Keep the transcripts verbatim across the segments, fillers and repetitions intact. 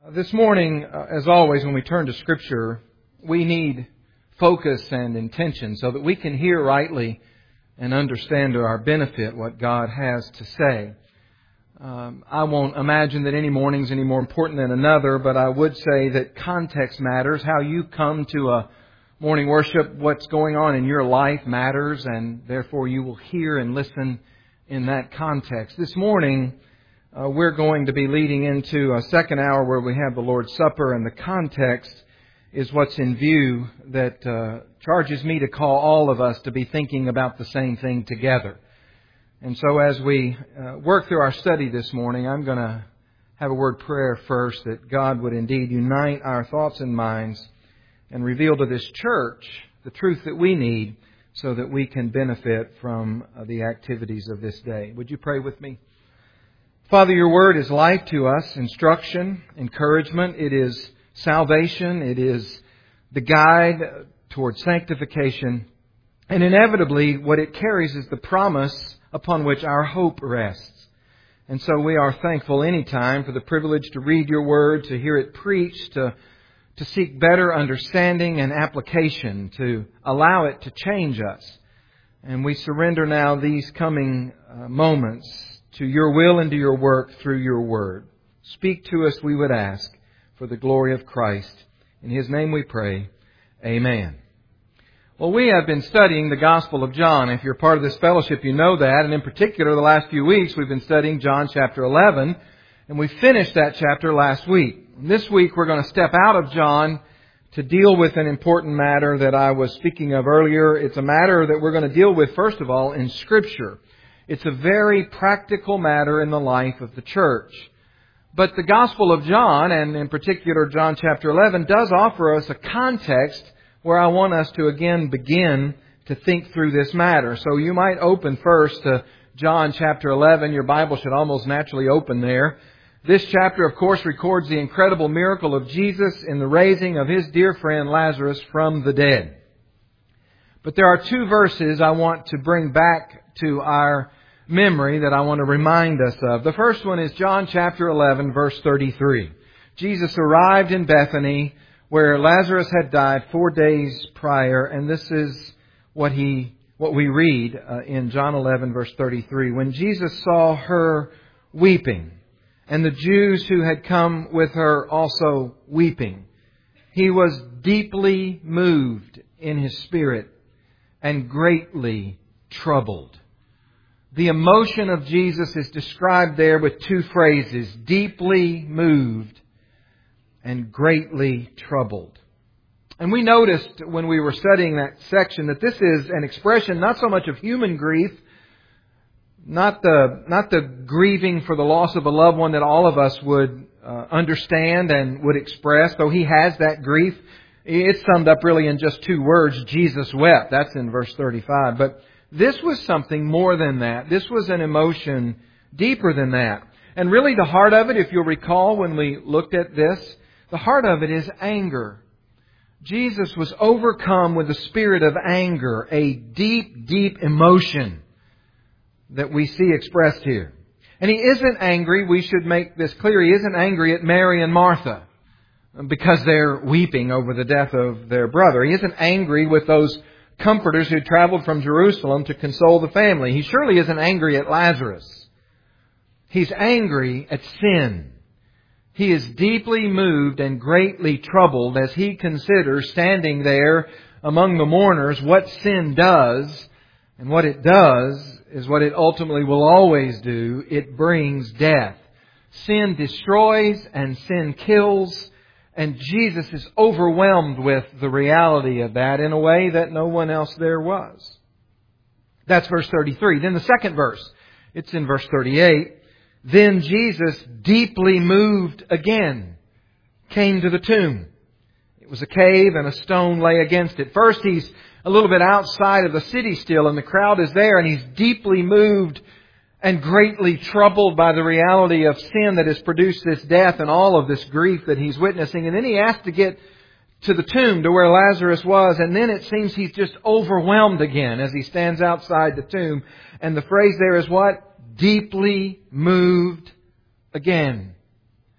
Uh, This morning, uh, as always, when we turn to Scripture, we need focus and intention so that we can hear rightly and understand to our benefit what God has to say. Um, I won't imagine that any morning's any more important than another, but I would say that context matters. How you come to a morning worship, what's going on in your life matters, and therefore you will hear and listen in that context. This morning, Uh, we're going to be leading into a second hour where we have the Lord's Supper, and the context is what's in view that uh, charges me to call all of us to be thinking about the same thing together. And so as we uh, work through our study this morning, I'm going to have a word prayer first, that God would indeed unite our thoughts and minds and reveal to this church the truth that we need so that we can benefit from uh, the activities of this day. Would you pray with me? Father, your word is life to us, instruction, encouragement. It is salvation. It is the guide towards sanctification. And inevitably, what it carries is the promise upon which our hope rests. And so we are thankful any time for the privilege to read your word, to hear it preached, to, to seek better understanding and application, to allow it to change us. And we surrender now these coming uh, moments to your will and to your work through your word. Speak to us, we would ask, for the glory of Christ. In His name we pray. Amen. Well, we have been studying the Gospel of John. If you're part of this fellowship, you know that. And in particular, the last few weeks, we've been studying John chapter eleven. And we finished that chapter last week. This week, we're going to step out of John to deal with an important matter that I was speaking of earlier. It's a matter that we're going to deal with, first of all, in Scripture. It's a very practical matter in the life of the church. But the Gospel of John, and in particular John chapter eleven, does offer us a context where I want us to again begin to think through this matter. So you might open first to John chapter eleven. Your Bible should almost naturally open there. This chapter, of course, records the incredible miracle of Jesus in the raising of His dear friend Lazarus from the dead. But there are two verses I want to bring back to our memory that I want to remind us of. The first one is John chapter eleven, verse thirty-three. Jesus arrived in Bethany, where Lazarus had died four days prior, and this is what he, what we read uh, in John eleven, verse thirty-three. When Jesus saw her weeping, and the Jews who had come with her also weeping, He was deeply moved in His spirit and greatly troubled. The emotion of Jesus is described there with two phrases: deeply moved and greatly troubled. And we noticed when we were studying that section that this is an expression not so much of human grief, not the not the grieving for the loss of a loved one that all of us would uh, understand and would express, though He has that grief. It's summed up really in just two words: Jesus wept. That's in verse thirty-five. But this was something more than that. This was an emotion deeper than that. And really the heart of it, if you'll recall when we looked at this, the heart of it is anger. Jesus was overcome with the spirit of anger, a deep, deep emotion that we see expressed here. And He isn't angry, we should make this clear, He isn't angry at Mary and Martha because they're weeping over the death of their brother. He isn't angry with those comforters who traveled from Jerusalem to console the family. He surely isn't angry at Lazarus. He's angry at sin. He is deeply moved and greatly troubled as He considers, standing there among the mourners, what sin does. And what it does is what it ultimately will always do. It brings death. Sin destroys and sin kills. And Jesus is overwhelmed with the reality of that in a way that no one else there was. That's verse thirty-three. Then the second verse, it's in verse thirty-eight. Then Jesus, deeply moved again, came to the tomb. It was a cave and a stone lay against it. First, He's a little bit outside of the city still, and the crowd is there, and He's deeply moved and greatly troubled by the reality of sin that has produced this death and all of this grief that He's witnessing. And then He has to get to the tomb, to where Lazarus was, and then it seems He's just overwhelmed again as He stands outside the tomb. And the phrase there is what? Deeply moved again.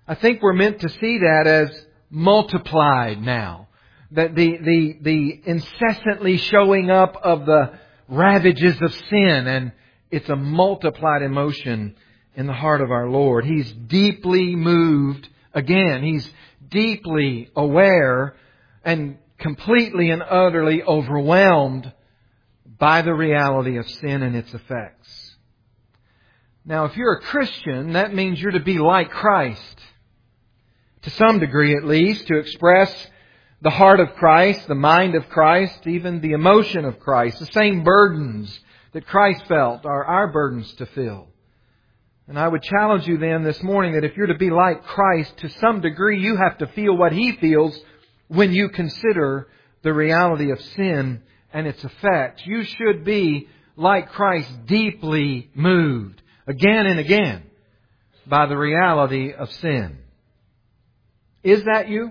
I think we're meant to see that as multiplied now. That the, the, the incessantly showing up of the ravages of sin, and it's a multiplied emotion in the heart of our Lord. He's deeply moved. Again, He's deeply aware and completely and utterly overwhelmed by the reality of sin and its effects. Now, if you're a Christian, that means you're to be like Christ. To some degree at least, to express the heart of Christ, the mind of Christ, even the emotion of Christ. The same burdens that Christ felt are our burdens to fill. And I would challenge you then this morning that if you're to be like Christ, to some degree you have to feel what He feels when you consider the reality of sin and its effects. You should be, like Christ, deeply moved again and again by the reality of sin. Is that you?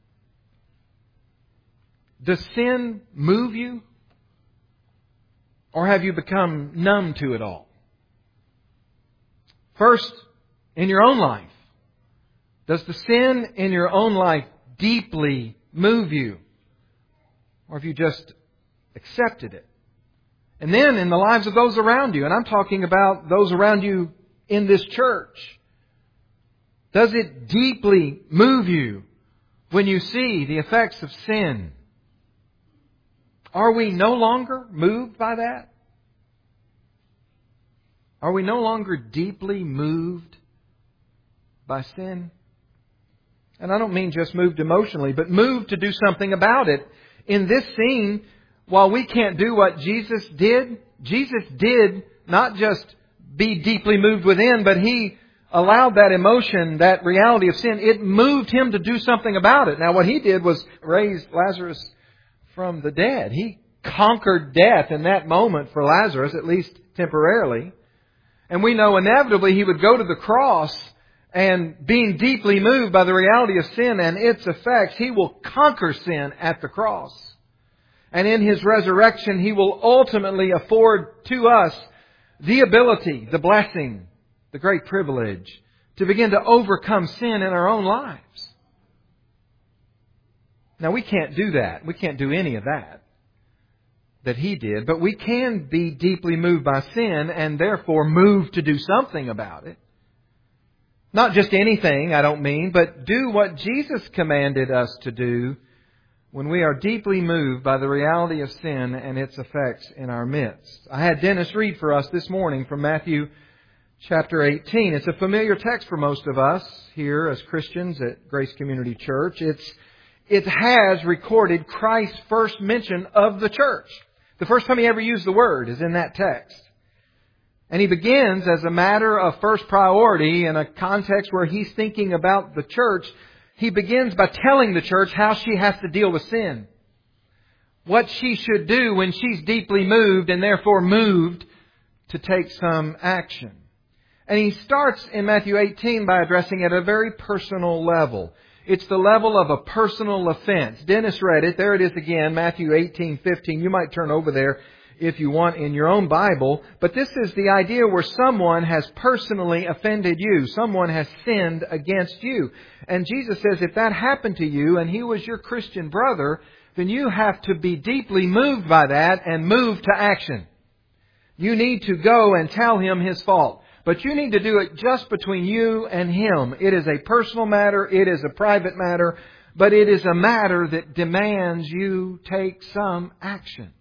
Does sin move you? Or have you become numb to it all? First, in your own life, does the sin in your own life deeply move you? Or have you just accepted it? And then in the lives of those around you, and I'm talking about those around you in this church, does it deeply move you when you see the effects of sin? Are we no longer moved by that? Are we no longer deeply moved by sin? And I don't mean just moved emotionally, but moved to do something about it. In this scene, while we can't do what Jesus did, Jesus did not just be deeply moved within, but He allowed that emotion, that reality of sin, it moved Him to do something about it. Now what He did was raise Lazarus from the dead. He conquered death in that moment for Lazarus, at least temporarily. And we know inevitably He would go to the cross, and being deeply moved by the reality of sin and its effects, He will conquer sin at the cross. And in His resurrection, He will ultimately afford to us the ability, the blessing, the great privilege to begin to overcome sin in our own lives. Now, we can't do that. We can't do any of that that He did. But we can be deeply moved by sin and therefore moved to do something about it. Not just anything, I don't mean, but do what Jesus commanded us to do when we are deeply moved by the reality of sin and its effects in our midst. I had Dennis read for us this morning from Matthew chapter eighteen. It's a familiar text for most of us here as Christians at Grace Community Church. It's, it has recorded Christ's first mention of the church. The first time He ever used the word is in that text. And He begins as a matter of first priority in a context where He's thinking about the church. He begins by telling the church how she has to deal with sin. What she should do when she's deeply moved and therefore moved to take some action. And He starts in Matthew eighteen by addressing it at a very personal level. It's the level of a personal offense. Dennis read it. There it is again, Matthew eighteen fifteen. You might turn over there if you want in your own Bible. But this is the idea where someone has personally offended you. Someone has sinned against you. And Jesus says if that happened to you and he was your Christian brother, then you have to be deeply moved by that and move to action. You need to go and tell him his fault. But you need to do it just between you and him. It is a personal matter. It is a private matter. But it is a matter that demands you take some action.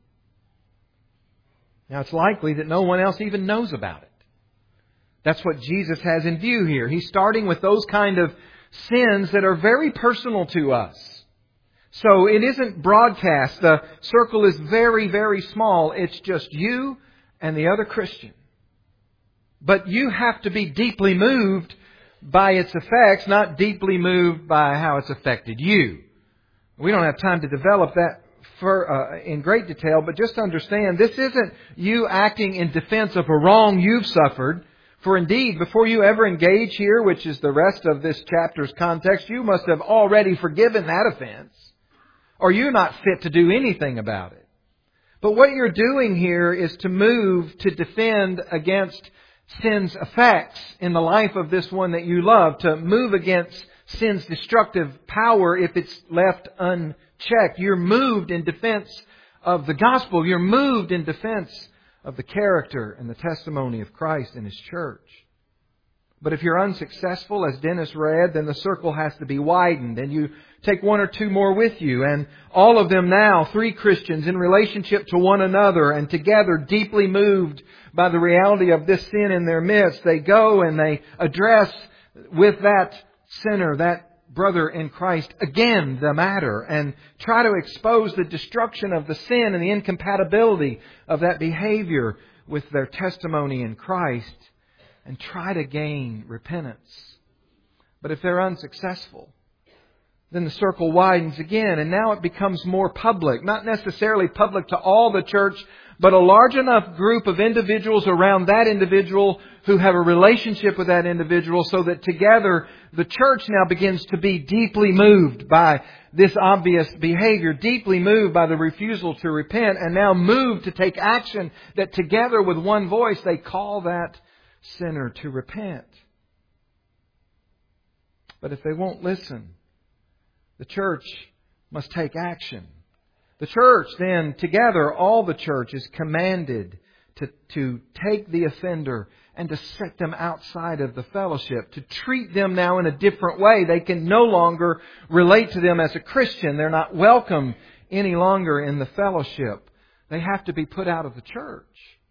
Now, it's likely that no one else even knows about it. That's what Jesus has in view here. He's starting with those kind of sins that are very personal to us. So it isn't broadcast. The circle is very, very small. It's just you and the other Christian. But you have to be deeply moved by its effects, not deeply moved by how it's affected you. We don't have time to develop that for, uh, in great detail, but just understand this isn't you acting in defense of a wrong you've suffered. For indeed, before you ever engage here, which is the rest of this chapter's context, you must have already forgiven that offense, or you're not fit to do anything about it. But what you're doing here is to move to defend against sin's effects in the life of this one that you love, to move against sin's destructive power if it's left unchecked. You're moved in defense of the gospel. You're moved in defense of the character and the testimony of Christ and His church. But if you're unsuccessful, as Dennis read, then the circle has to be widened, and you take one or two more with you, and all of them now, three Christians in relationship to one another and together, deeply moved by the reality of this sin in their midst, they go and they address with that sinner, that brother in Christ, again the matter, and try to expose the destruction of the sin and the incompatibility of that behavior with their testimony in Christ, and try to gain repentance. But if they're unsuccessful, then the circle widens again, and now it becomes more public. Not necessarily public to all the church, but a large enough group of individuals around that individual who have a relationship with that individual, so that together the church now begins to be deeply moved by this obvious behavior, deeply moved by the refusal to repent, and now moved to take action that together with one voice they call that sinner to repent. But if they won't listen, the church must take action. The church then, together, all the church is commanded to, to take the offender and to set them outside of the fellowship, to treat them now in a different way. They can no longer relate to them as a Christian. They're not welcome any longer in the fellowship. They have to be put out of the church.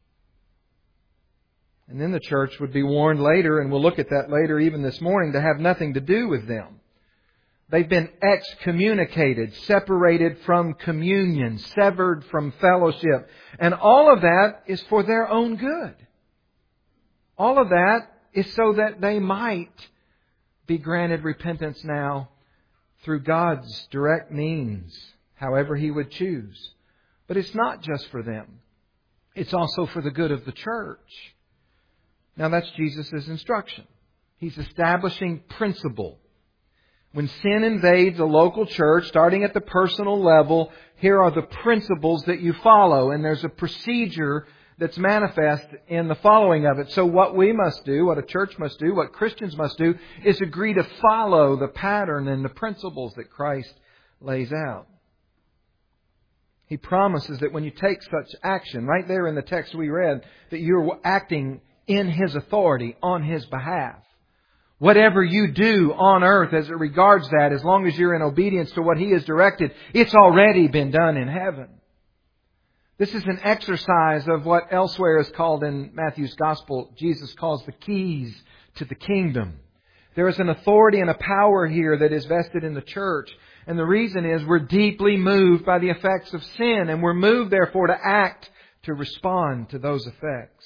And then the church would be warned later, and we'll look at that later even this morning, to have nothing to do with them. They've been excommunicated, separated from communion, severed from fellowship. And all of that is for their own good. All of that is so that they might be granted repentance now through God's direct means, however He would choose. But it's not just for them. It's also for the good of the church. Now that's Jesus' instruction. He's establishing principle. When sin invades a local church, starting at the personal level, here are the principles that you follow. And there's a procedure that's manifest in the following of it. So what we must do, what a church must do, what Christians must do, is agree to follow the pattern and the principles that Christ lays out. He promises that when you take such action, right there in the text we read, that you're acting in His authority, on His behalf. Whatever you do on earth as it regards that, as long as you're in obedience to what He has directed, it's already been done in heaven. This is an exercise of what elsewhere is called in Matthew's Gospel, Jesus calls the keys to the kingdom. There is an authority and a power here that is vested in the church. And the reason is we're deeply moved by the effects of sin, and we're moved therefore to act to respond to those effects.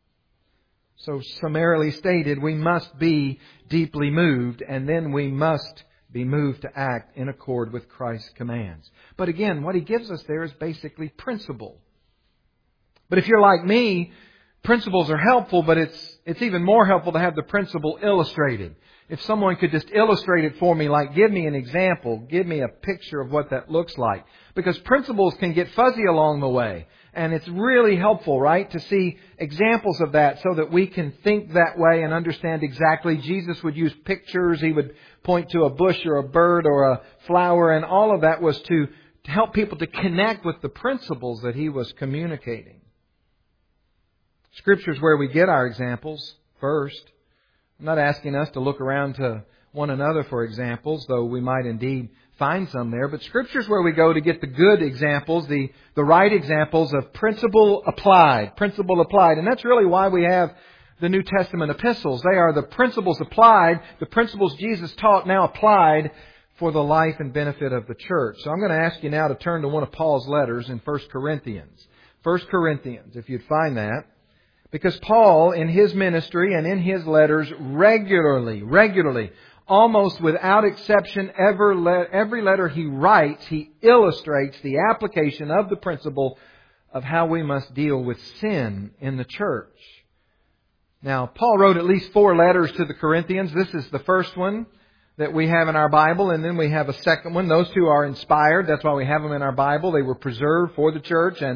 So summarily stated, we must be deeply moved, and then we must be moved to act in accord with Christ's commands. But again, what He gives us there is basically principle. But if you're like me, principles are helpful, but it's it's even more helpful to have the principle illustrated. If someone could just illustrate it for me, like give me an example, give me a picture of what that looks like. Because principles can get fuzzy along the way. And it's really helpful, right, to see examples of that so that we can think that way and understand exactly. Jesus would use pictures. He would point to a bush or a bird or a flower. And all of that was to, to help people to connect with the principles that He was communicating. Scripture is where we get our examples first. I'm not asking us to look around to one another for examples, though we might indeed find some there. But Scripture is where we go to get the good examples, the, the right examples of principle applied. Principle applied. And that's really why we have the New Testament epistles. They are the principles applied, the principles Jesus taught now applied for the life and benefit of the church. So I'm going to ask you now to turn to one of Paul's letters in First Corinthians. First Corinthians, if you'd find that. Because Paul, in his ministry and in his letters, regularly, regularly, almost without exception, ever le- every letter he writes, he illustrates the application of the principle of how we must deal with sin in the church. Now, Paul wrote at least four letters to the Corinthians. This is the first one that we have in our Bible, and then we have a second one. Those two are inspired. That's why we have them in our Bible. They were preserved for the church, and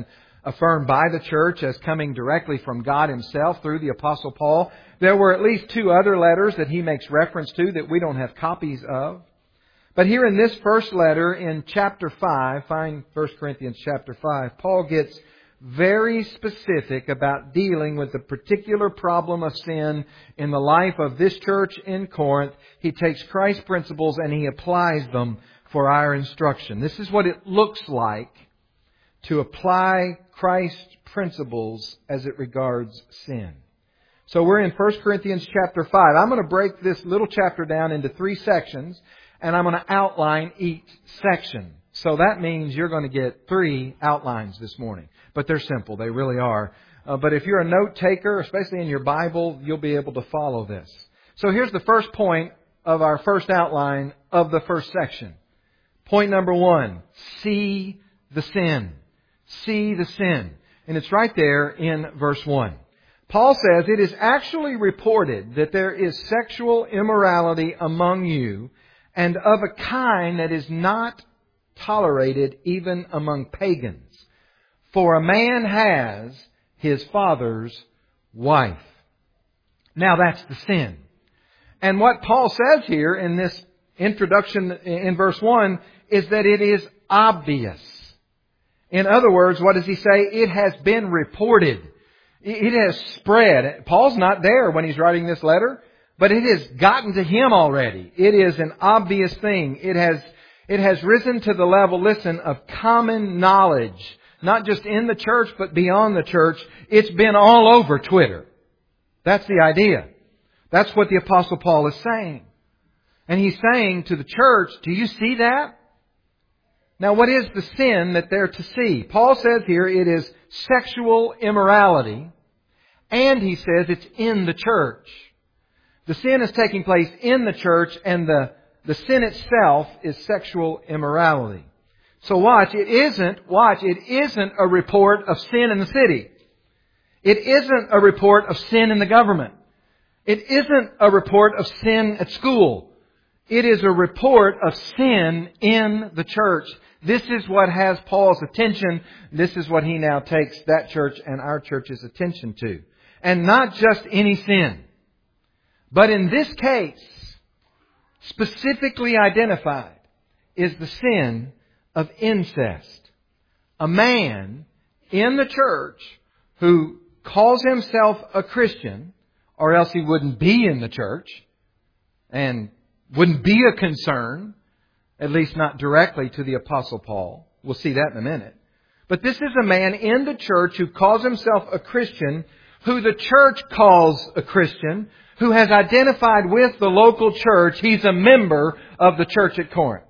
affirmed by the church as coming directly from God Himself through the Apostle Paul. There were at least two other letters that he makes reference to that we don't have copies of. But here in this first letter in chapter five, find First Corinthians chapter five, Paul gets very specific about dealing with the particular problem of sin in the life of this church in Corinth. He takes Christ's principles and he applies them for our instruction. This is what it looks like to apply Christ's principles as it regards sin. So we're in First Corinthians chapter five. I'm going to break this little chapter down into three sections, and I'm going to outline each section. So that means you're going to get three outlines this morning. But they're simple. They really are. Uh, but if you're a note taker, especially in your Bible, you'll be able to follow this. So here's the first point of our first outline of the first section. Point number one, see the sin. See the sin. And it's right there in verse one. Paul says, it is actually reported that there is sexual immorality among you, and of a kind that is not tolerated even among pagans. For a man has his father's wife. Now that's the sin. And what Paul says here in this introduction in verse one is that it is obvious. In other words, what does he say? It has been reported. It has spread. Paul's not there when he's writing this letter, but it has gotten to him already. It is an obvious thing. It has, it has risen to the level, listen, of common knowledge. Not just in the church, but beyond the church. It's been all over Twitter. That's the idea. That's what the Apostle Paul is saying. And he's saying to the church, do you see that? Now, what is the sin that they're to see? Paul says here it is sexual immorality. And he says it's in the church. The sin is taking place in the church, and the, the sin itself is sexual immorality. So watch, it isn't, watch, it isn't a report of sin in the city. It isn't a report of sin in the government. It isn't a report of sin at school. It is a report of sin in the church. This is what has Paul's attention. This is what he now takes that church and our church's attention to. And not just any sin. But in this case, specifically identified is the sin of incest. A man in the church who calls himself a Christian, or else he wouldn't be in the church and wouldn't be a concern, at least not directly to the Apostle Paul. We'll see that in a minute. But this is a man in the church who calls himself a Christian, who the church calls a Christian, who has identified with the local church. He's a member of the church at Corinth.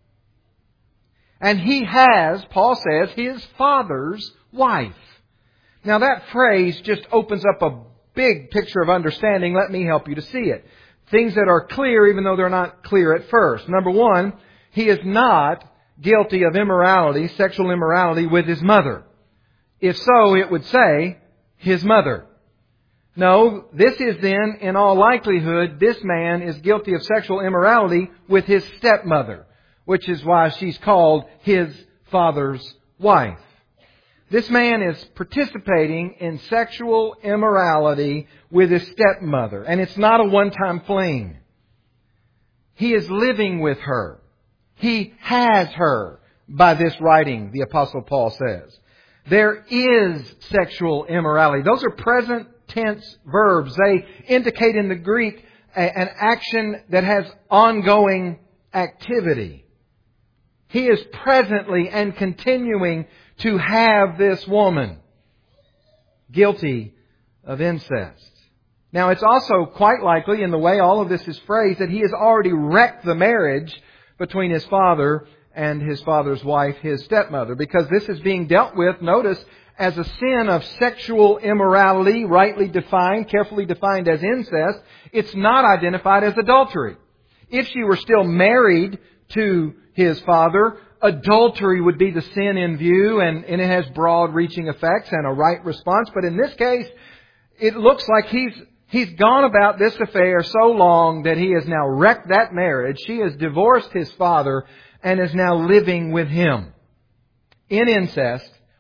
And he has, Paul says, his father's wife. Now that phrase just opens up a big picture of understanding. Let me help you to see it. Things that are clear even though they're not clear at first. Number one, he is not guilty of immorality, sexual immorality with his mother. If so, it would say his mother. No, this is then, in all likelihood, this man is guilty of sexual immorality with his stepmother, which is why she's called his father's wife. This man is participating in sexual immorality with his stepmother. And it's not a one-time fling. He is living with her. He has her by this writing, the Apostle Paul says. There is sexual immorality. Those are present tense verbs. They indicate in the Greek an action that has ongoing activity. He is presently and continuing to have this woman guilty of incest. Now, it's also quite likely, in the way all of this is phrased, that he has already wrecked the marriage between his father and his father's wife, his stepmother, because this is being dealt with, notice, as a sin of sexual immorality, rightly defined, carefully defined as incest. It's not identified as adultery. If she were still married to his father, adultery would be the sin in view, and, and it has broad reaching effects and a right response. But in this case, it looks like he's he's gone about this affair so long that he has now wrecked that marriage. She has divorced his father and is now living with him in incest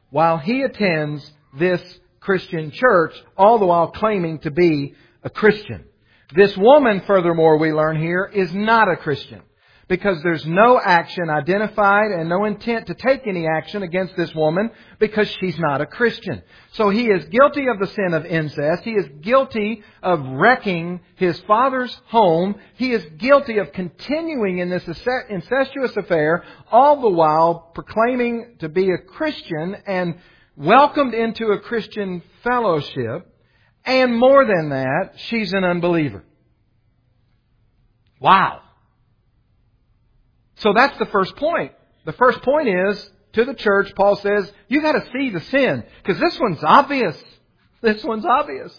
while he attends this Christian church, all the while claiming to be a Christian. This woman, furthermore, we learn here, is not a Christian, because there's no action identified and no intent to take any action against this woman because she's not a Christian. So he is guilty of the sin of incest. He is guilty of wrecking his father's home. He is guilty of continuing in this incestuous affair, all the while proclaiming to be a Christian and welcomed into a Christian fellowship. And more than that, she's an unbeliever. Wow. So that's the first point. The first point is, to the church, Paul says, you got to see the sin. Because this one's obvious. This one's obvious.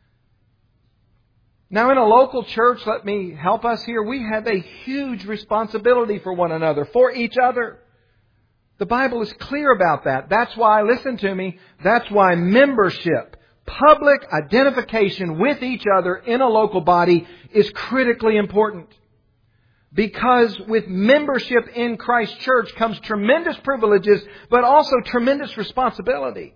Now in a local church, let me help us here. We have a huge responsibility for one another, for each other. The Bible is clear about that. That's why, listen to me, that's why membership, public identification with each other in a local body is critically important. Because with membership in Christ's church comes tremendous privileges, but also tremendous responsibility.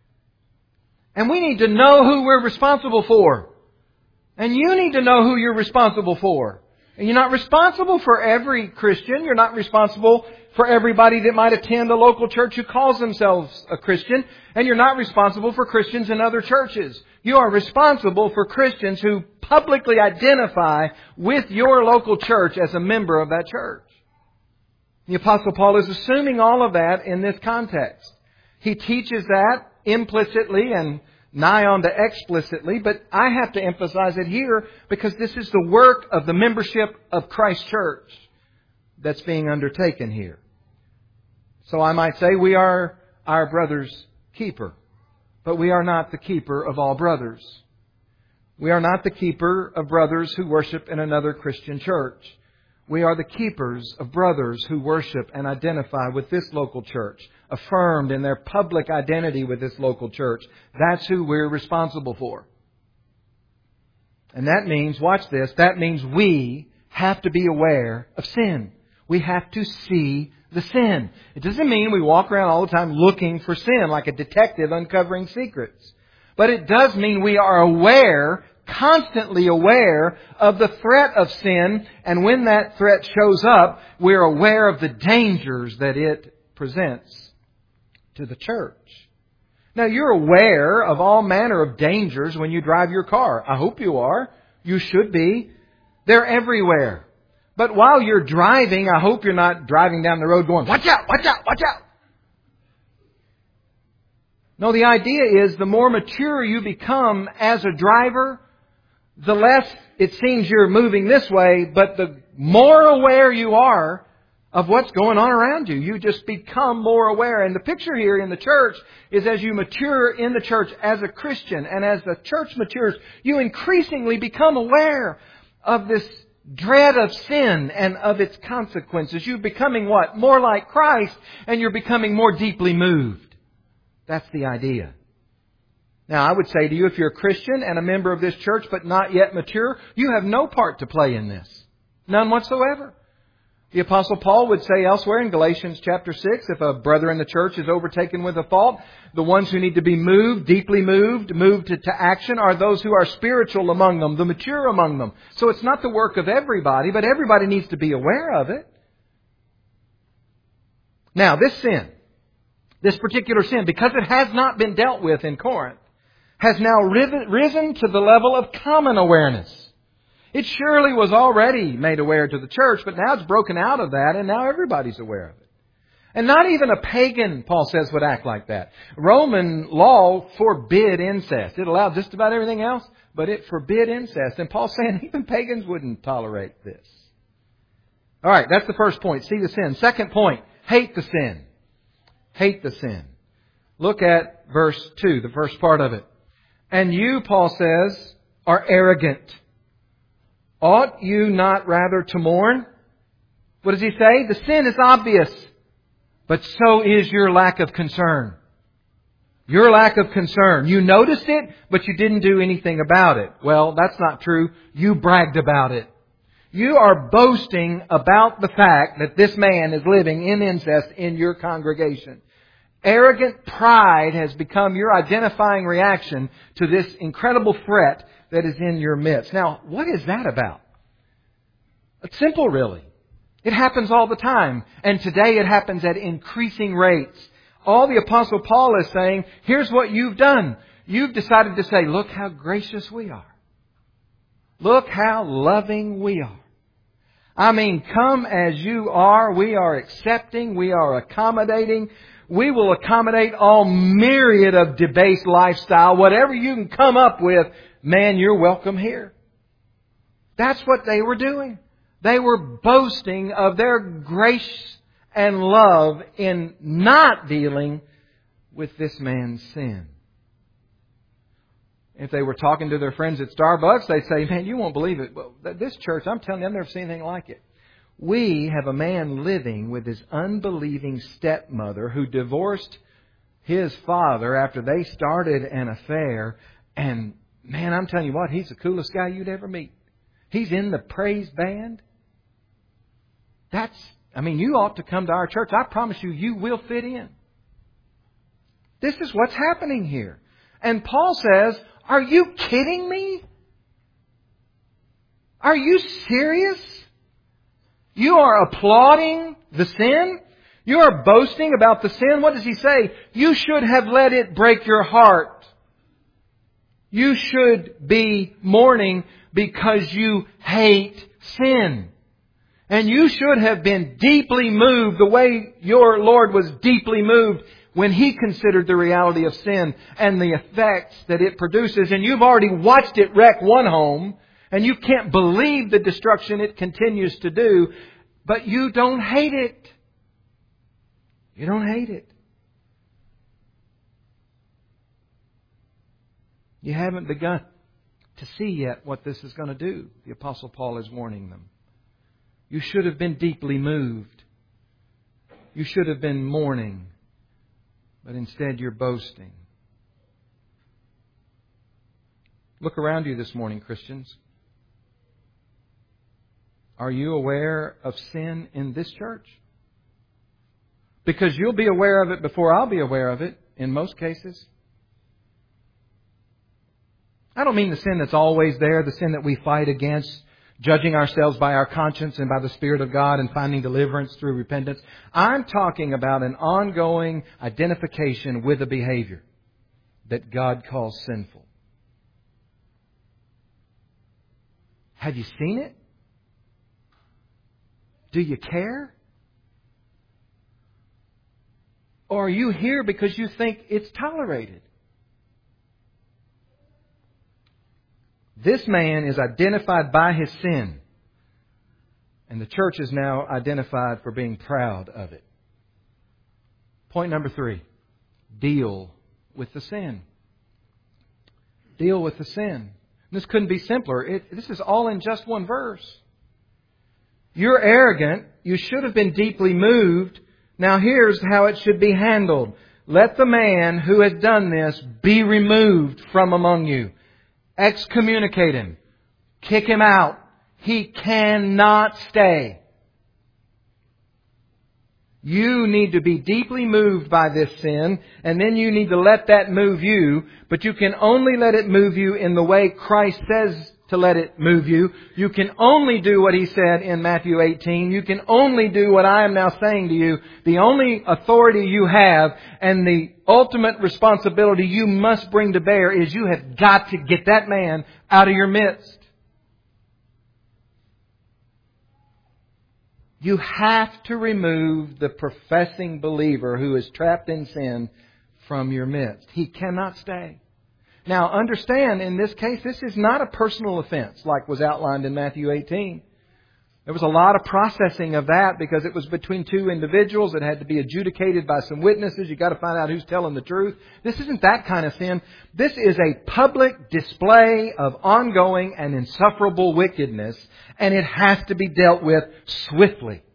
And we need to know who we're responsible for. And you need to know who you're responsible for. And you're not responsible for every Christian. You're not responsible for everybody that might attend a local church who calls themselves a Christian. And you're not responsible for Christians in other churches. You are responsible for Christians who publicly identify with your local church as a member of that church. The Apostle Paul is assuming all of that in this context. He teaches that implicitly and nigh on to explicitly, but I have to emphasize it here because this is the work of the membership of Christ's church that's being undertaken here. So I might say we are our brother's keeper, but we are not the keeper of all brothers. We are not the keeper of brothers who worship in another Christian church. We are the keepers of brothers who worship and identify with this local church, affirmed in their public identity with this local church. That's who we're responsible for. And that means, watch this, that means we have to be aware of sin. We have to see the sin. It doesn't mean we walk around all the time looking for sin like a detective uncovering secrets. But it does mean we are aware, constantly aware of the threat of sin. And when that threat shows up, we're aware of the dangers that it presents to the church. Now, you're aware of all manner of dangers when you drive your car. I hope you are. You should be. They're everywhere. But while you're driving, I hope you're not driving down the road going, watch out, watch out, watch out. No, the idea is the more mature you become as a driver, the less it seems you're moving this way, but the more aware you are of what's going on around you. You just become more aware. And the picture here in the church is as you mature in the church as a Christian and as the church matures, you increasingly become aware of this dread of sin and of its consequences. You're becoming what? More like Christ, and you're becoming more deeply moved. That's the idea. Now, I would say to you, if you're a Christian and a member of this church but not yet mature, you have no part to play in this. None whatsoever. The Apostle Paul would say elsewhere in Galatians chapter six, if a brother in the church is overtaken with a fault, the ones who need to be moved, deeply moved, moved to, to action are those who are spiritual among them, the mature among them. So it's not the work of everybody, but everybody needs to be aware of it. Now, this sin, this particular sin, because it has not been dealt with in Corinth, has now risen to the level of common awareness. It surely was already made aware to the church, but now it's broken out of that, and now everybody's aware of it. And not even a pagan, Paul says, would act like that. Roman law forbid incest. It allowed just about everything else, but it forbid incest. And Paul's saying even pagans wouldn't tolerate this. All right, that's the first point. See the sin. Second point, hate the sin. Hate the sin. Look at verse two, the first part of it. And you, Paul says, are arrogant. Ought you not rather to mourn? What does he say? The sin is obvious, but so is your lack of concern. Your lack of concern. You noticed it, but you didn't do anything about it. Well, that's not true. You bragged about it. You are boasting about the fact that this man is living in incest in your congregation. Arrogant pride has become your identifying reaction to this incredible threat that is in your midst. Now, what is that about? It's simple, really. It happens all the time. And today it happens at increasing rates. All the Apostle Paul is saying, here's what you've done. You've decided to say, look how gracious we are. Look how loving we are. I mean, come as you are. We are accepting. We are accommodating. We will accommodate all myriad of debased lifestyle. Whatever you can come up with, man, you're welcome here. That's what they were doing. They were boasting of their grace and love in not dealing with this man's sin. If they were talking to their friends at Starbucks, they'd say, man, you won't believe it. Well, this church, I'm telling you, I've never seen anything like it. We have a man living with his unbelieving stepmother who divorced his father after they started an affair. And man, I'm telling you what, he's the coolest guy you'd ever meet. He's in the praise band. That's, I mean, you ought to come to our church. I promise you, you will fit in. This is what's happening here. And Paul says, are you kidding me? Are you serious? You are applauding the sin? You are boasting about the sin? What does he say? You should have let it break your heart. You should be mourning because you hate sin. And you should have been deeply moved the way your Lord was deeply moved when He considered the reality of sin and the effects that it produces. And you've already watched it wreck one home, and you can't believe the destruction it continues to do, but you don't hate it. You don't hate it. You haven't begun to see yet what this is going to do. The Apostle Paul is warning them. You should have been deeply moved. You should have been mourning. But instead you're boasting. Look around you this morning, Christians. Are you aware of sin in this church? Because you'll be aware of it before I'll be aware of it, in most cases. I don't mean the sin that's always there, the sin that we fight against, judging ourselves by our conscience and by the Spirit of God and finding deliverance through repentance. I'm talking about an ongoing identification with a behavior that God calls sinful. Have you seen it? Do you care? Or are you here because you think it's tolerated? This man is identified by his sin. And the church is now identified for being proud of it. Point number three. Deal with the sin. Deal with the sin. This couldn't be simpler. It, this is all in just one verse. You're arrogant. You should have been deeply moved. Now here's how it should be handled. Let the man who has done this be removed from among you. Excommunicate him. Kick him out. He cannot stay. You need to be deeply moved by this sin, and then you need to let that move you, but you can only let it move you in the way Christ says to let it move you. You can only do what He said in Matthew eighteen. You can only do what I am now saying to you. The only authority you have and the ultimate responsibility you must bring to bear is you have got to get that man out of your midst. You have to remove the professing believer who is trapped in sin from your midst. He cannot stay. Now, understand, in this case, this is not a personal offense like was outlined in Matthew eighteen. There was a lot of processing of that because it was between two individuals. It had to be adjudicated by some witnesses. You've got to find out who's telling the truth. This isn't that kind of sin. This is a public display of ongoing and insufferable wickedness, and it has to be dealt with swiftly.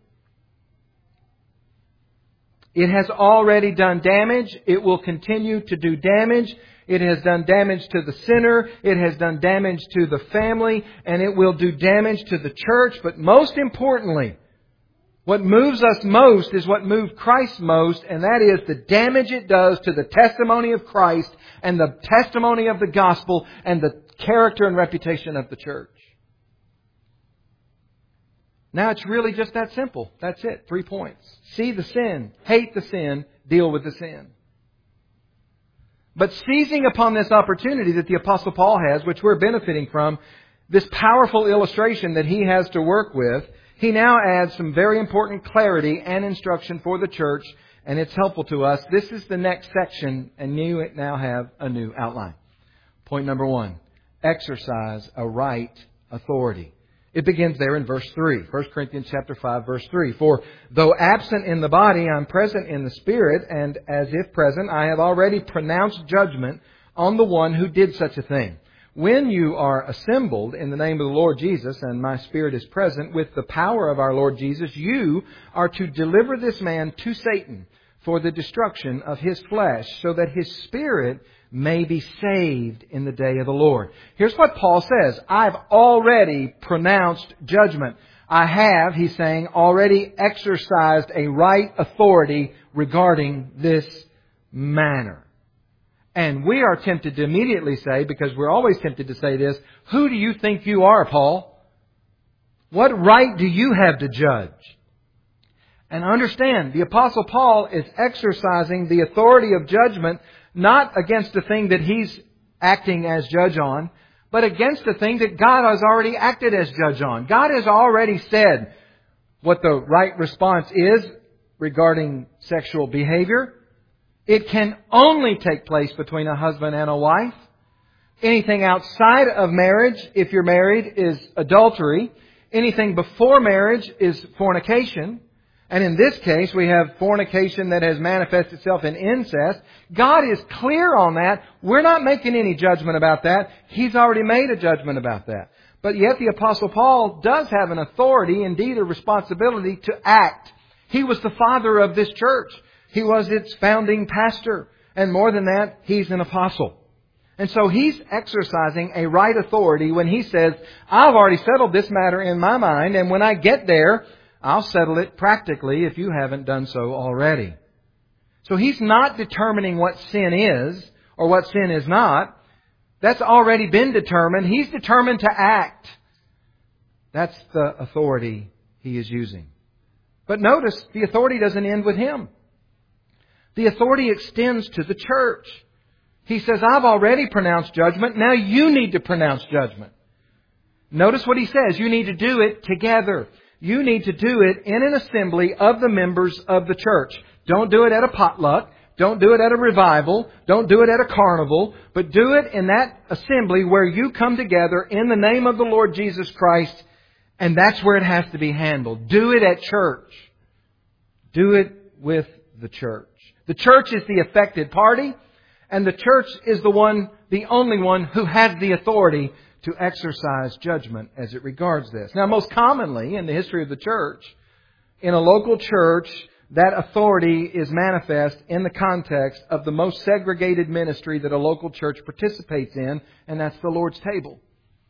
It has already done damage. It will continue to do damage. It has done damage to the sinner. It has done damage to the family. And it will do damage to the church. But most importantly, What moves us most is what moved Christ most, and that is the damage it does to the testimony of Christ and the testimony of the gospel and the character and reputation of the church. Now it's really just that simple. That's it. Three points. See the sin, hate the sin, deal with the sin. But seizing upon this opportunity that the Apostle Paul has, which we're benefiting from, this powerful illustration that he has to work with, he now adds some very important clarity and instruction for the church, and it's helpful to us. This is the next section, and you now have a new outline. Point number one, exercise a right authority. It begins there in verse three. First Corinthians chapter five, verse three. For though absent in the body, I am present in the Spirit, and as if present, I have already pronounced judgment on the one who did such a thing. When you are assembled in the name of the Lord Jesus, and my Spirit is present, with the power of our Lord Jesus, you are to deliver this man to Satan for the destruction of his flesh, so that his spirit may be saved in the day of the Lord. Here's what Paul says. I've already pronounced judgment. I have, he's saying, already exercised a right authority regarding this matter. And we are tempted to immediately say, because we're always tempted to say this, who do you think you are, Paul? What right do you have to judge? And understand, the Apostle Paul is exercising the authority of judgment not against the thing that he's acting as judge on, but against the thing that God has already acted as judge on. God has already said what the right response is regarding sexual behavior. It can only take place between a husband and a wife. Anything outside of marriage, if you're married, is adultery. Anything before marriage is fornication. And in this case, we have fornication that has manifested itself in incest. God is clear on that. We're not making any judgment about that. He's already made a judgment about that. But yet the Apostle Paul does have an authority, indeed a responsibility, to act. He was the father of this church. He was its founding pastor. And more than that, he's an apostle. And so he's exercising a right authority when he says, I've already settled this matter in my mind, and when I get there, I'll settle it practically if you haven't done so already. So he's not determining what sin is or what sin is not. That's already been determined. He's determined to act. That's the authority he is using. But notice, the authority doesn't end with him. The authority extends to the church. He says, I've already pronounced judgment. Now you need to pronounce judgment. Notice what he says. You need to do it together. You need to do it in an assembly of the members of the church. Don't do it at a potluck. Don't do it at a revival. Don't do it at a carnival. But do it in that assembly where you come together in the name of the Lord Jesus Christ. And that's where it has to be handled. Do it at church. Do it with the church. The church is the affected party. And the church is the one, the only one who has the authority to exercise judgment as it regards this. Now, most commonly in the history of the church, in a local church, that authority is manifest in the context of the most segregated ministry that a local church participates in, and that's the Lord's table.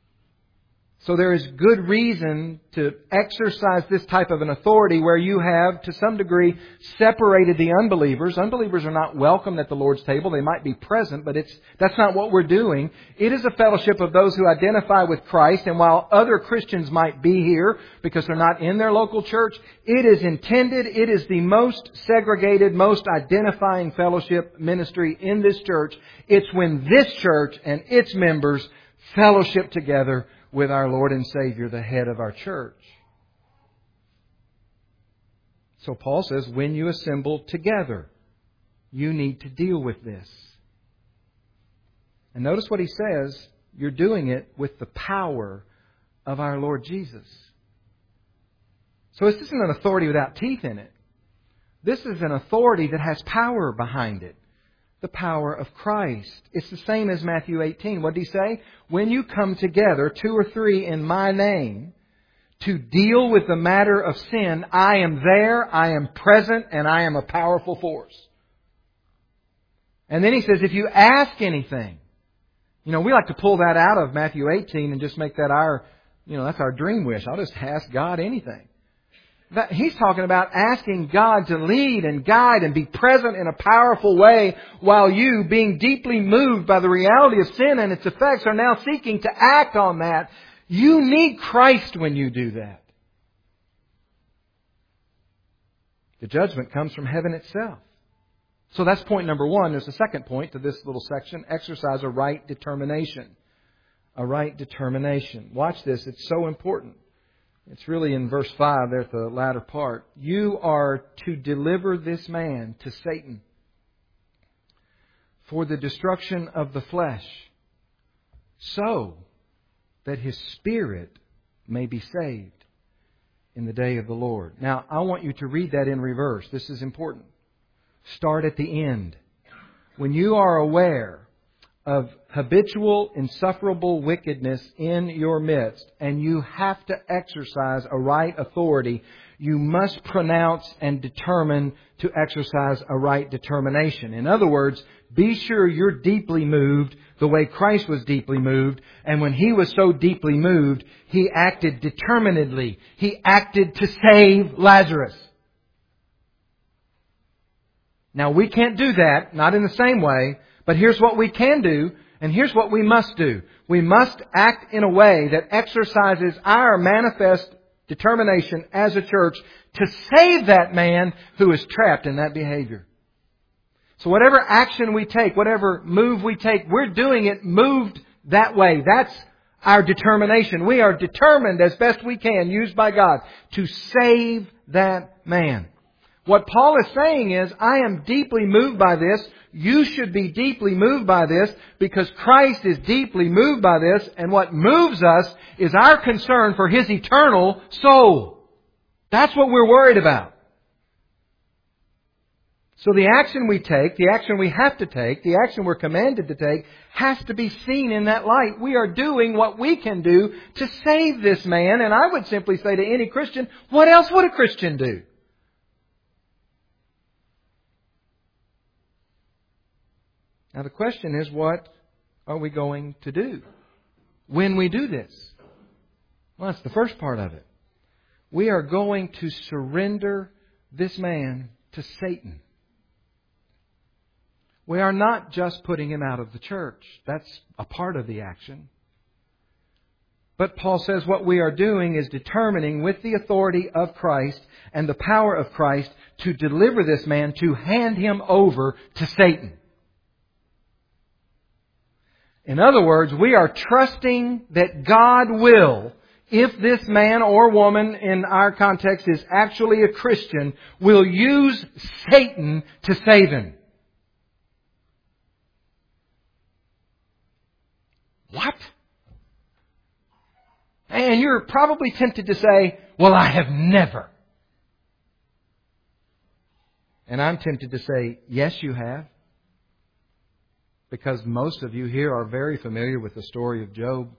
So there is good reason to exercise this type of an authority where you have, to some degree, separated the unbelievers. Unbelievers are not welcome at the Lord's table. They might be present, but it's that's not what we're doing. It is a fellowship of those who identify with Christ. And while other Christians might be here because they're not in their local church, it is intended, it is the most segregated, most identifying fellowship ministry in this church. It's when this church and its members fellowship together with our Lord and Savior, the head of our church. So Paul says, when you assemble together, you need to deal with this. And notice what he says, you're doing it with the power of our Lord Jesus. So this isn't an authority without teeth in it. This is an authority that has power behind it. The power of Christ. It's the same as Matthew eighteen. What did he say? When you come together, two or three in my name, to deal with the matter of sin, I am there, I am present, and I am a powerful force. And then he says, if you ask anything, you know, we like to pull that out of Matthew eighteen and just make that our, you know, that's our dream wish. I'll just ask God anything. That, he's talking about asking God to lead and guide and be present in a powerful way while you, being deeply moved by the reality of sin and its effects, are now seeking to act on that. You need Christ when you do that. The judgment comes from heaven itself. So that's point number one. There's a second point to this little section. Exercise a right determination. A right determination. Watch this. It's so important. It's really in verse five there at the latter part. You are to deliver this man to Satan for the destruction of the flesh, so that his spirit may be saved in the day of the Lord. Now, I want you to read that in reverse. This is important. Start at the end. When you are aware of habitual, insufferable wickedness in your midst, and you have to exercise a right authority, you must pronounce and determine to exercise a right determination. In other words, be sure you're deeply moved the way Christ was deeply moved, and when He was so deeply moved, He acted determinedly. He acted to save Lazarus. Now, we can't do that, not in the same way, but here's what we can do, and here's what we must do. We must act in a way that exercises our manifest determination as a church to save that man who is trapped in that behavior. So whatever action we take, whatever move we take, we're doing it moved that way. That's our determination. We are determined as best we can, used by God, to save that man. What Paul is saying is, I am deeply moved by this. You should be deeply moved by this because Christ is deeply moved by this. And what moves us is our concern for His eternal soul. That's what we're worried about. So the action we take, the action we have to take, the action we're commanded to take, has to be seen in that light. We are doing what we can do to save this man. And I would simply say to any Christian, what else would a Christian do? Now the question is, what are we going to do when we do this? Well, that's the first part of it. We are going to surrender this man to Satan. We are not just putting him out of the church. That's a part of the action. But Paul says what we are doing is determining with the authority of Christ and the power of Christ to deliver this man, to hand him over to Satan. In other words, we are trusting that God will, if this man or woman in our context is actually a Christian, will use Satan to save him. What? And you're probably tempted to say, well, I have never. And I'm tempted to say, yes, you have. Because most of you here are very familiar with the story of Job.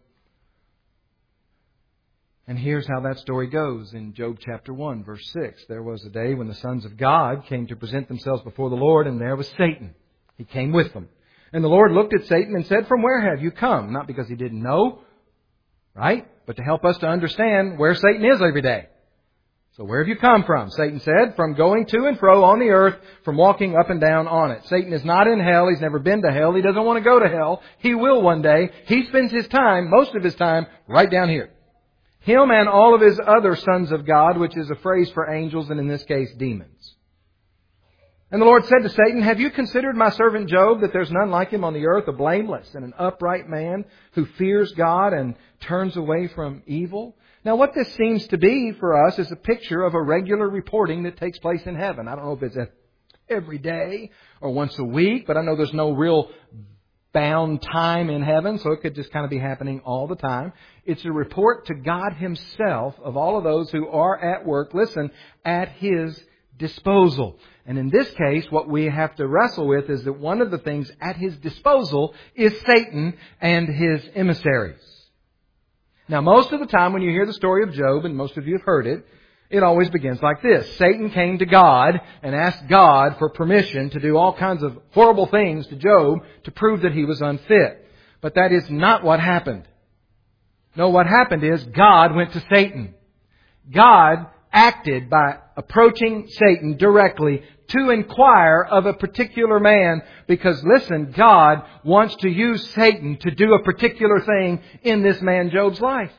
And here's how that story goes in Job chapter one, verse six. There was a day when the sons of God came to present themselves before the Lord, and there was Satan. He came with them. And the Lord looked at Satan and said, from where have you come? Not because He didn't know, right? But to help us to understand where Satan is every day. So where have you come from? Satan said, from going to and fro on the earth, from walking up and down on it. Satan is not in hell. He's never been to hell. He doesn't want to go to hell. He will one day. He spends his time, most of his time, right down here. Him and all of his other sons of God, which is a phrase for angels and in this case demons. And the Lord said to Satan, have you considered my servant Job, that there's none like him on the earth, a blameless and an upright man who fears God and turns away from evil? Now, what this seems to be for us is a picture of a regular reporting that takes place in heaven. I don't know if it's every day or once a week, but I know there's no real bound time in heaven, so it could just kind of be happening all the time. It's a report to God Himself of all of those who are at work, listen, at His disposal. And in this case, what we have to wrestle with is that one of the things at His disposal is Satan and his emissaries. Now, most of the time when you hear the story of Job, and most of you have heard it, it always begins like this. Satan came to God and asked God for permission to do all kinds of horrible things to Job to prove that he was unfit. But that is not what happened. No, what happened is God went to Satan. God acted by approaching Satan directly to inquire of a particular man, because listen, God wants to use Satan to do a particular thing in this man Job's life.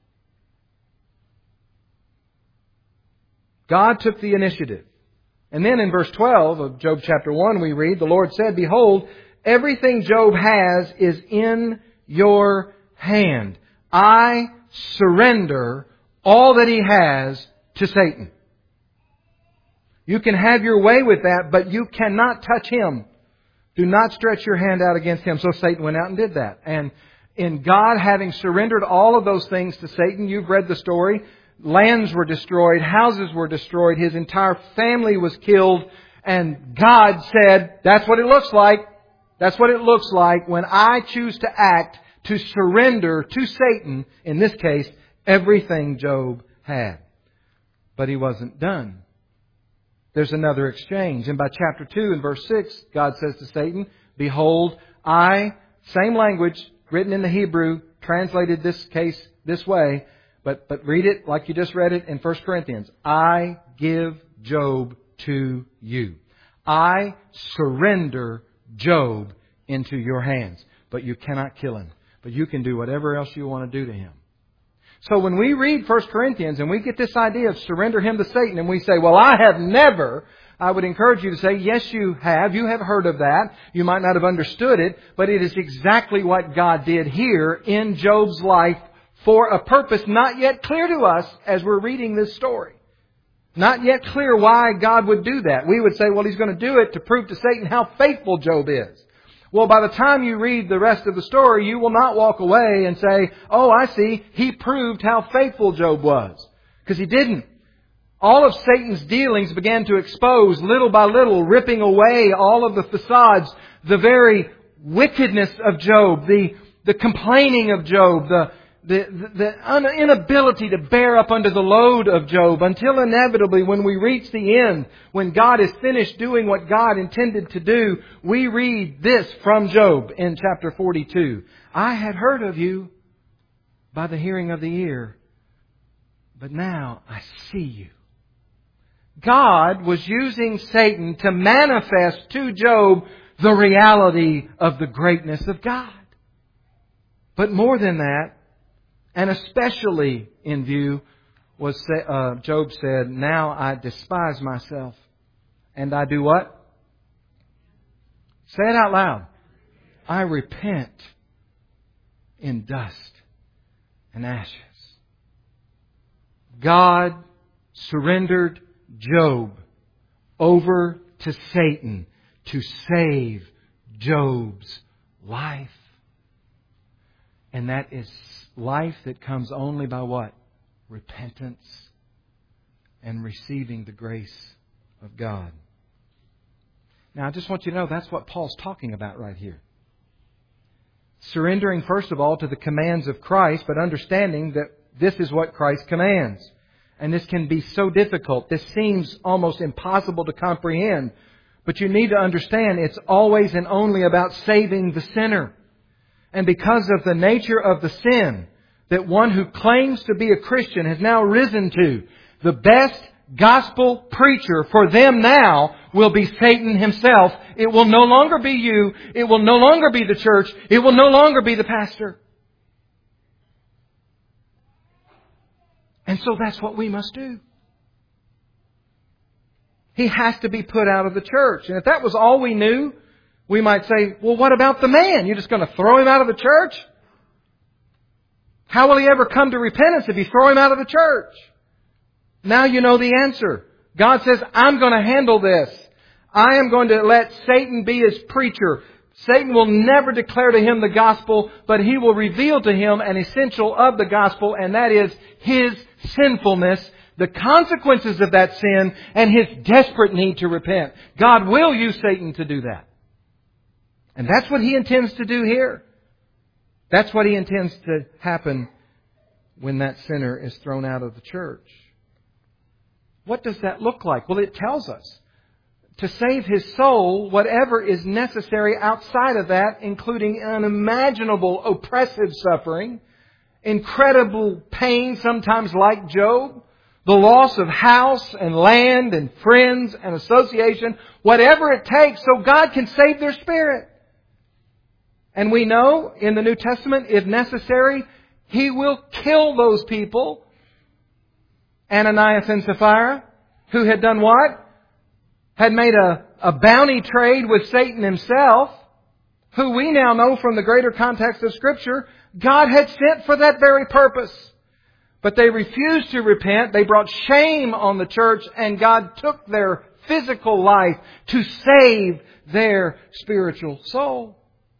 God took the initiative. And then in verse twelve of Job chapter one we read, the Lord said, "Behold, everything Job has is in your hand. I surrender all that he has to Satan." You can have your way with that, but you cannot touch him. Do not stretch your hand out against him. So Satan went out and did that. And in God having surrendered all of those things to Satan, you've read the story. Lands were destroyed. Houses were destroyed. His entire family was killed. And God said, that's what it looks like. That's what it looks like when I choose to act to surrender to Satan, in this case, everything Job had. But he wasn't done. There's another exchange. And by chapter two and verse six, God says to Satan, "Behold, I," same language written in the Hebrew, translated this case this way, but, but read it like you just read it in First Corinthians. "I give Job to you." I surrender Job into your hands. But you cannot kill him. But you can do whatever else you want to do to him. So when we read First Corinthians and we get this idea of surrender him to Satan and we say, "Well, I have never," I would encourage you to say, yes, you have. You have heard of that. You might not have understood it, but it is exactly what God did here in Job's life for a purpose not yet clear to us as we're reading this story. Not yet clear why God would do that. We would say, well, He's going to do it to prove to Satan how faithful Job is. Well, by the time you read the rest of the story, you will not walk away and say, "Oh, I see, He proved how faithful Job was." Because He didn't. All of Satan's dealings began to expose, little by little, ripping away all of the facades, the very wickedness of Job, the, the complaining of Job, the, the, the inability to bear up under the load of Job, until inevitably when we reach the end, when God is finished doing what God intended to do, we read this from Job in chapter forty-two. "I had heard of you by the hearing of the ear, but now I see you." God was using Satan to manifest to Job the reality of the greatness of God. But more than that, and especially in view, was uh, Job said, "Now I despise myself, and I do what? Say it out loud. I repent in dust and ashes." God surrendered Job over to Satan to save Job's life. And that is life that comes only by what? Repentance and receiving the grace of God. Now, I just want you to know that's what Paul's talking about right here. Surrendering, first of all, to the commands of Christ, but understanding that this is what Christ commands. And this can be so difficult. This seems almost impossible to comprehend. But you need to understand it's always and only about saving the sinner. And because of the nature of the sin that one who claims to be a Christian has now risen to, the best gospel preacher for them now will be Satan himself. It will no longer be you. It will no longer be the church. It will no longer be the pastor. And so that's what we must do. He has to be put out of the church. And if that was all we knew, we might say, well, what about the man? You're just going to throw him out of the church? How will he ever come to repentance if you throw him out of the church? Now you know the answer. God says, I'm going to handle this. I am going to let Satan be his preacher. Satan will never declare to him the gospel, but he will reveal to him an essential of the gospel, and that is his sinfulness, the consequences of that sin, and his desperate need to repent. God will use Satan to do that. And that's what He intends to do here. That's what He intends to happen when that sinner is thrown out of the church. What does that look like? Well, it tells us to save his soul, whatever is necessary outside of that, including unimaginable oppressive suffering, incredible pain, sometimes like Job, the loss of house and land and friends and association, whatever it takes so God can save their spirit. And we know in the New Testament, if necessary, He will kill those people. Ananias and Sapphira, who had done what? Had made a, a bounty trade with Satan himself, who we now know from the greater context of Scripture, God had sent for that very purpose. But they refused to repent. They brought shame on the church, and God took their physical life to save their spiritual soul.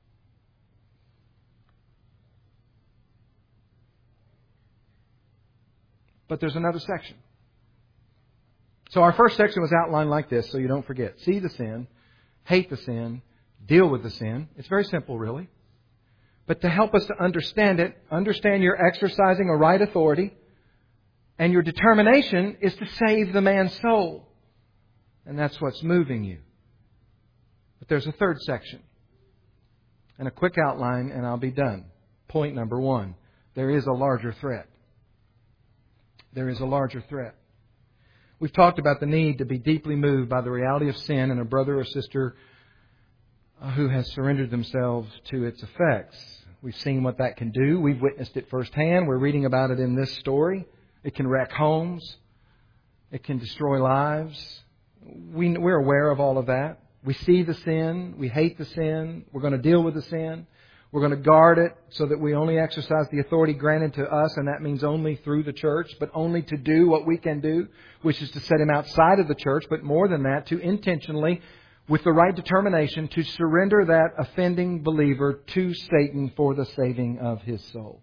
But there's another section. So our first section was outlined like this, so you don't forget. See the sin, hate the sin, deal with the sin. It's very simple, really. But to help us to understand it, understand you're exercising a right authority, and your determination is to save the man's soul. And that's what's moving you. But there's a third section. And a quick outline, and I'll be done. Point number one. There is a larger threat. There is a larger threat. We've talked about the need to be deeply moved by the reality of sin in a brother or sister who has surrendered themselves to its effects. We've seen what that can do. We've witnessed it firsthand. We're reading about it in this story. It can wreck homes. It can destroy lives. We, we're aware of all of that. We see the sin. We hate the sin. We're going to deal with the sin. We're going to guard it so that we only exercise the authority granted to us, and that means only through the church, but only to do what we can do, which is to set him outside of the church, but more than that, to intentionally, with the right determination, to surrender that offending believer to Satan for the saving of his soul.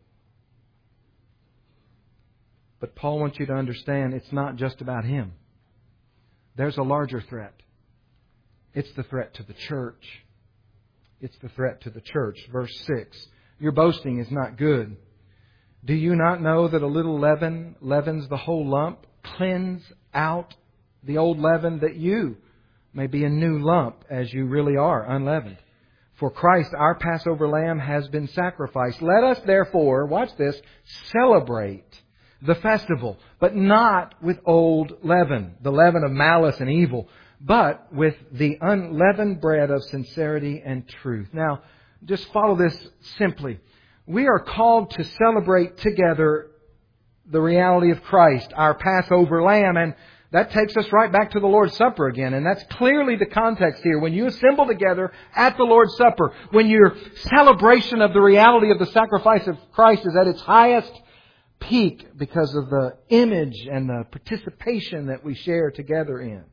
But Paul wants you to understand it's not just about him. There's a larger threat. It's the threat to the church. It's the threat to the church. Verse six. Your boasting is not good. Do you not know that a little leaven leavens the whole lump? Cleanse out the old leaven, that you may be a new lump, as you really are, unleavened. For Christ, our Passover lamb, has been sacrificed. Let us therefore, watch this, celebrate the festival, but not with old leaven, the leaven of malice and evil, but with the unleavened bread of sincerity and truth. Now, just follow this simply. We are called to celebrate together the reality of Christ, our Passover lamb, and that takes us right back to the Lord's Supper again. And that's clearly the context here. When you assemble together at the Lord's Supper, when your celebration of the reality of the sacrifice of Christ is at its highest peak because of the image and the participation that we share together in,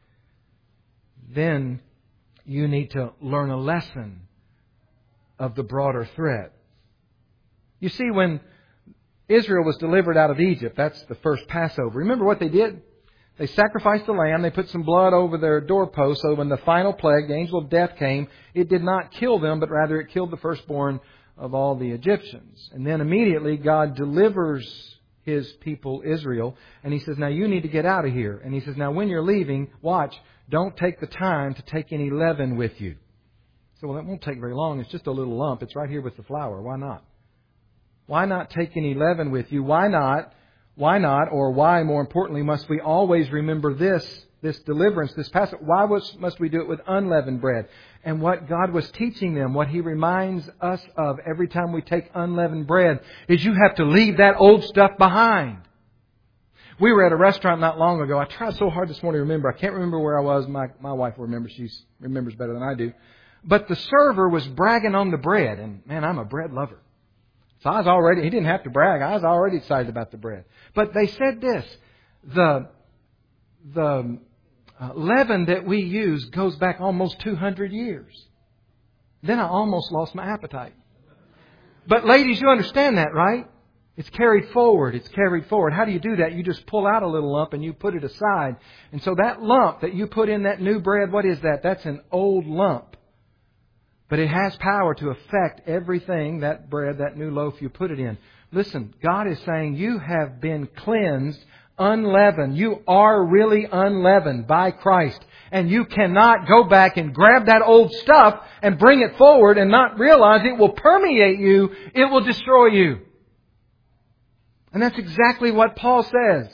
then you need to learn a lesson of the broader threat. You see, when Israel was delivered out of Egypt, that's the first Passover. Remember what they did? They sacrificed the lamb. They put some blood over their doorpost. So when the final plague, the angel of death, came, it did not kill them, but rather it killed the firstborn of all the Egyptians. And then immediately God delivers His people Israel. And He says, now you need to get out of here. And He says, now when you're leaving, watch, don't take the time to take any leaven with you. So, well, that won't take very long. It's just a little lump. It's right here with the flour. Why not? Why not take any leaven with you? Why not? Why not, or why, more importantly, must we always remember this, this deliverance, this passage? Why was, must we do it with unleavened bread? And what God was teaching them, what He reminds us of every time we take unleavened bread, is you have to leave that old stuff behind. We were at a restaurant not long ago. I tried so hard this morning to remember. I can't remember where I was. My, my wife will remember. She remembers better than I do. But the server was bragging on the bread. And man, I'm a bread lover. So I was already, he didn't have to brag. I was already excited about the bread. But they said this, the, the uh, leaven that we use goes back almost two hundred years. Then I almost lost my appetite. But ladies, you understand that, right? It's carried forward. It's carried forward. How do you do that? You just pull out a little lump and you put it aside. And so that lump that you put in that new bread, what is that? That's an old lump. But it has power to affect everything, that bread, that new loaf you put it in. Listen, God is saying you have been cleansed, unleavened. You are really unleavened by Christ. And you cannot go back and grab that old stuff and bring it forward and not realize it will permeate you. It will destroy you. And that's exactly what Paul says.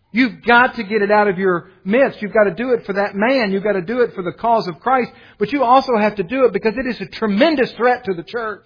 You've got to get it out of your midst. You've got to do it for that man. You've got to do it for the cause of Christ. But you also have to do it because it is a tremendous threat to the church.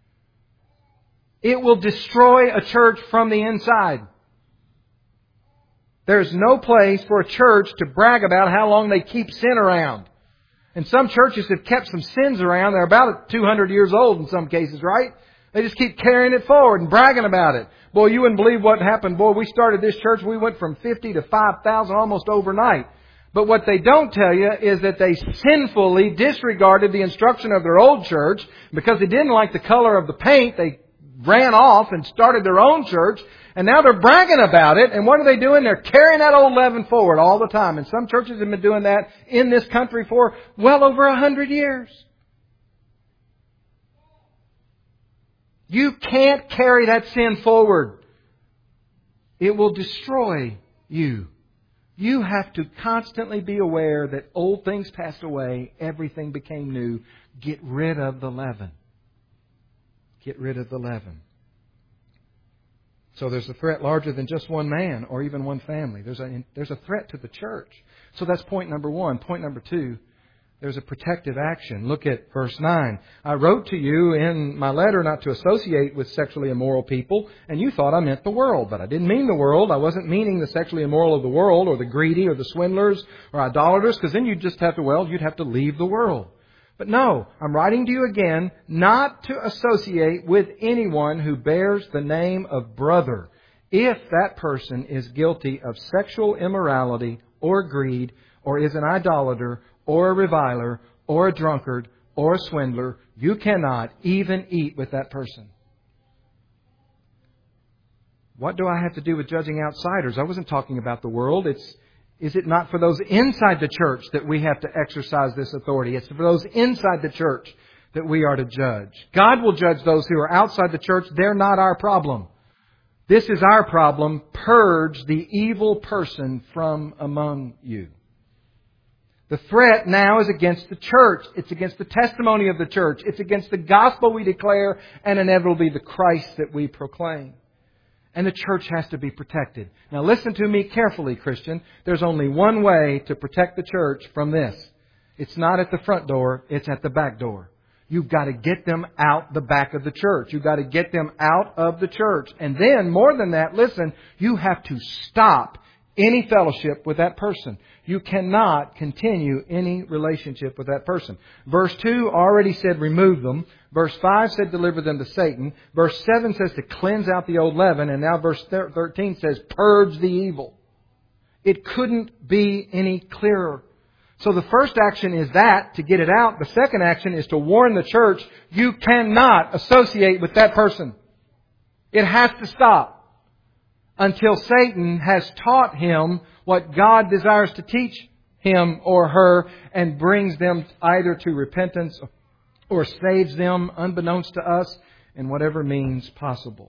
It will destroy a church from the inside. There's no place for a church to brag about how long they keep sin around. And some churches have kept some sins around. They're about two hundred years old in some cases, right? They just keep carrying it forward and bragging about it. Boy, you wouldn't believe what happened. Boy, we started this church. We went from fifty to five thousand almost overnight. But what they don't tell you is that they sinfully disregarded the instruction of their old church because they didn't like the color of the paint. They ran off and started their own church. And now they're bragging about it. And what are they doing? They're carrying that old leaven forward all the time. And some churches have been doing that in this country for well over a hundred years. You can't carry that sin forward. It will destroy you. You have to constantly be aware that old things passed away, everything became new. Get rid of the leaven. Get rid of the leaven. So there's a threat larger than just one man or even one family. There's a, there's a threat to the church. So that's point number one. Point number two, there's a protective action. Look at verse nine. I wrote to you in my letter not to associate with sexually immoral people, and you thought I meant the world. But I didn't mean the world. I wasn't meaning the sexually immoral of the world or the greedy or the swindlers or idolaters, because then you'd just have to, well, you'd have to leave the world. But no, I'm writing to you again not to associate with anyone who bears the name of brother, if that person is guilty of sexual immorality or greed, or is an idolater, or a reviler, or a drunkard, or a swindler. You cannot even eat with that person. What do I have to do with judging outsiders? I wasn't talking about the world. It's Is it not for those inside the church that we have to exercise this authority? It's for those inside the church that we are to judge. God will judge those who are outside the church. They're not our problem. This is our problem. Purge the evil person from among you. The threat now is against the church. It's against the testimony of the church. It's against the gospel we declare and inevitably the Christ that we proclaim. And the church has to be protected. Now listen to me carefully, Christian. There's only one way to protect the church from this. It's not at the front door, it's at the back door. You've got to get them out the back of the church. You've got to get them out of the church. And then, more than that, listen, you have to stop any fellowship with that person. You cannot continue any relationship with that person. Verse two already said remove them. Verse five said deliver them to Satan. Verse seven says to cleanse out the old leaven. And now verse thirteen says purge the evil. It couldn't be any clearer. So the first action is that, to get it out. The second action is to warn the church, you cannot associate with that person. It has to stop until Satan has taught him what God desires to teach him or her and brings them either to repentance or saves them unbeknownst to us in whatever means possible.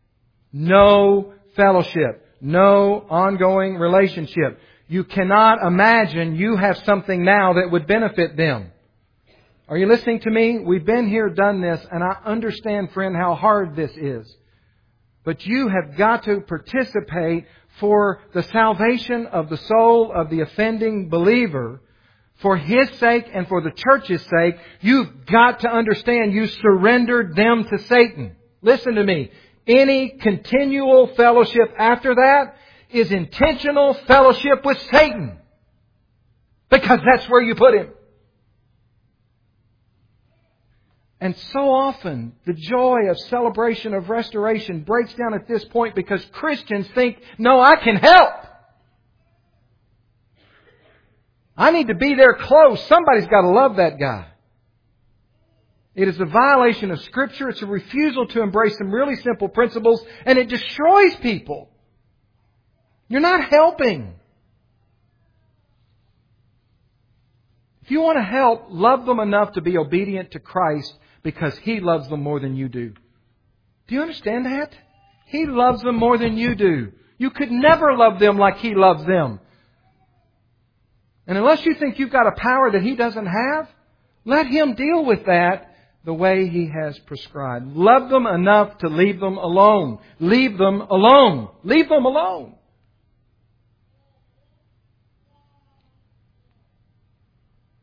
No fellowship, no ongoing relationship. You cannot imagine you have something now that would benefit them. Are you listening to me? We've been here, done this, and I understand, friend, how hard this is. But you have got to participate for the salvation of the soul of the offending believer. For his sake and for the church's sake, you've got to understand you surrendered them to Satan. Listen to me. Any continual fellowship after that is intentional fellowship with Satan. Because that's where you put him. And so often, the joy of celebration of restoration breaks down at this point because Christians think, no, I can help. I need to be there close. Somebody's got to love that guy. It is a violation of Scripture. It's a refusal to embrace some really simple principles, and it destroys people. You're not helping. If you want to help, love them enough to be obedient to Christ because He loves them more than you do. Do you understand that? He loves them more than you do. You could never love them like He loves them. And unless you think you've got a power that He doesn't have, let Him deal with that the way He has prescribed. Love them enough to leave them alone. Leave them alone. Leave them alone.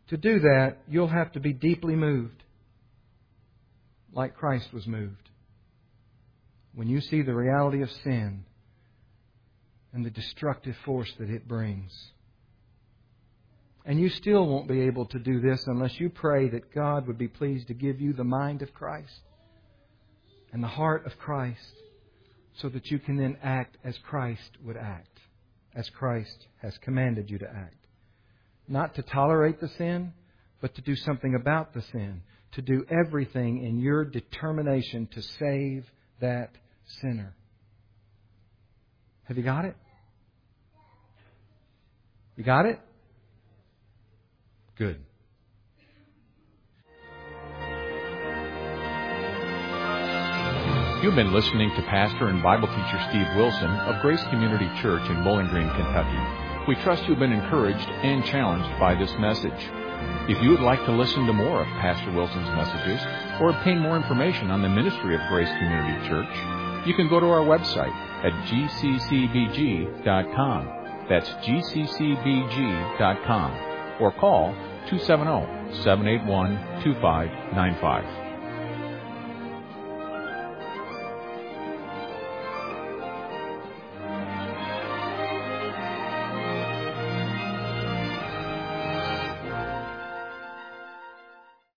To do that, you'll have to be deeply moved, like Christ was moved. When you see the reality of sin and the destructive force that it brings. And you still won't be able to do this unless you pray that God would be pleased to give you the mind of Christ and the heart of Christ, so that you can then act as Christ would act, as Christ has commanded you to act. Not to tolerate the sin, but to do something about the sin. To do everything in your determination to save that sinner. Have you got it? You got it? Good. You've been listening to Pastor and Bible teacher Steve Wilson of Grace Community Church in Bowling Green, Kentucky. We trust you've been encouraged and challenged by this message. If you would like to listen to more of Pastor Wilson's messages or obtain more information on the ministry of Grace Community Church, you can go to our website at g c c b g dot com. That's g c c b g dot com. Or call two seven zero, seven eight one, two five nine five.